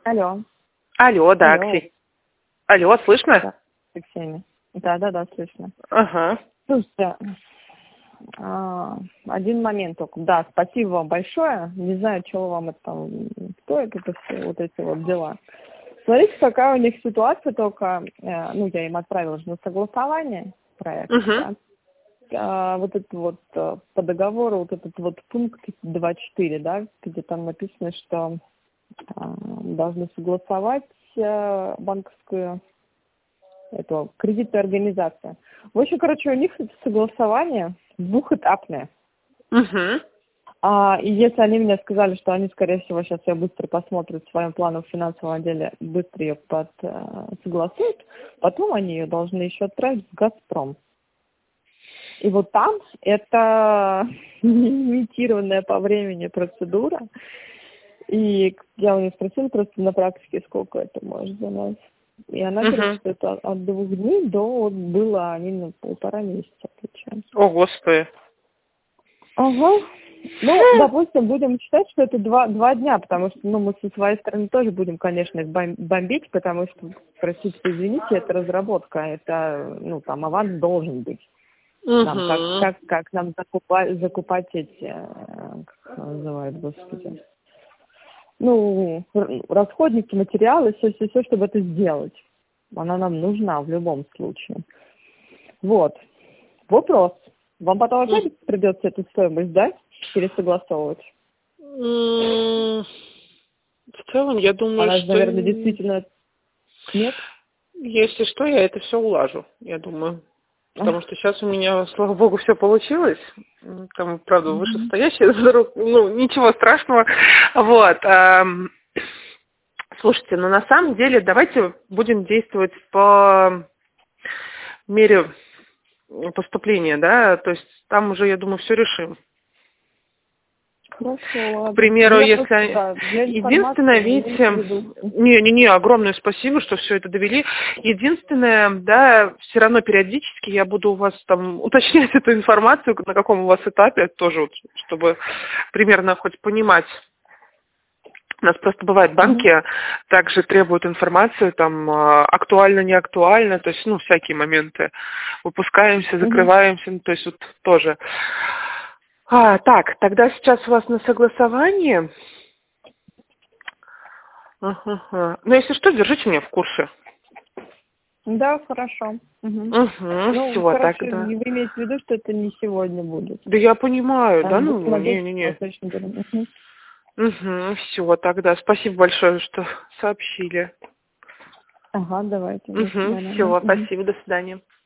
Алло. Алло, да, Алло. Алло, слышно? Да, Ксения. Да, слышно. Ага. Слушайте, один момент только. Да, спасибо вам большое. Не знаю, чего вам это там стоит, это все, вот эти вот дела. Смотрите, какая у них ситуация только, я им отправила же на согласование проекта, Угу. да. Вот это вот по договору, вот этот вот пункт 2.4, да, где там написано, что должны согласовать банковскую кредитную организацию. В общем, у них это согласование двухэтапное. Угу. И если они мне сказали, что они, скорее всего, сейчас ее быстро посмотрят в своем плане в финансовом отделе, быстро ее согласуют, потом они ее должны еще отправить в «Газпром». И вот там это лимитированная по времени процедура. И я у нее спросила просто на практике, сколько это может занять. И она говорит, что это от 2 дней до было они на 1,5 месяца отвечают. О, Господи. Ага. Допустим, будем считать, что это 2 дня, потому что, мы со своей стороны тоже будем, конечно, их бомбить, потому что, простите, извините, это разработка, это, аванс должен быть. Нам, как нам закупать эти, как называют, господи, расходники, материалы, все, чтобы это сделать. Она нам нужна в любом случае. Вот. Вопрос. Вам потом опять придется эту стоимость, да, пересогласовывать? В целом, я думаю, Она же, что... наверное, действительно... Нет? Если что, я это все улажу, я думаю. Потому что сейчас у меня, слава богу, все получилось. Там, правда, вышестоящий, ничего страшного. Вот. Слушайте, на самом деле давайте будем действовать по мере поступления, да, то есть там уже, я думаю, все решим. Хорошо, ладно. К примеру, единственное, видите, огромное спасибо, что все это довели. Единственное, да, все равно периодически я буду у вас там уточнять эту информацию, на каком у вас этапе, тоже, вот, чтобы примерно хоть понимать. У нас просто бывают банки, также требуют информацию, там, актуально, не актуально, то есть, всякие моменты. Выпускаемся, закрываемся, то есть, вот тоже. Так, тогда сейчас у вас на согласовании. Если что, держите меня в курсе. Да, хорошо. Все, тогда. Вы имеете в виду, что это не сегодня будет? Да я понимаю, не. Все, тогда. Спасибо большое, что сообщили. Ага, давайте. Все, спасибо, до свидания.